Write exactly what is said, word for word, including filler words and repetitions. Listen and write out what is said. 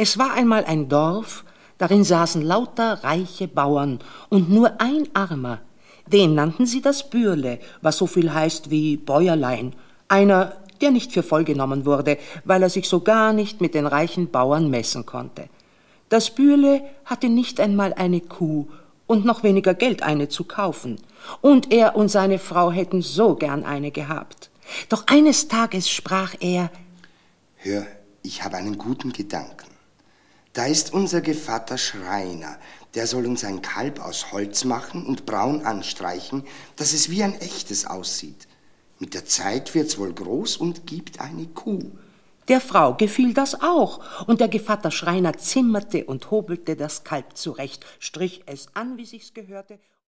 Es war einmal ein Dorf, darin saßen lauter reiche Bauern und nur ein Armer. Den nannten sie das Bürle, was so viel heißt wie Bäuerlein. Einer, der nicht für voll genommen wurde, weil er sich so gar nicht mit den reichen Bauern messen konnte. Das Bürle hatte nicht einmal eine Kuh und noch weniger Geld, eine zu kaufen. Und er und seine Frau hätten so gern eine gehabt. Doch eines Tages sprach er: Hör, ich habe einen guten Gedanken. Da ist unser Gevatter Schreiner, der soll uns ein Kalb aus Holz machen und braun anstreichen, dass es wie ein echtes aussieht. Mit der Zeit wird's wohl groß und gibt eine Kuh. Der Frau gefiel das auch, und der Gevatter Schreiner zimmerte und hobelte das Kalb zurecht, strich es an, wie sich's gehörte,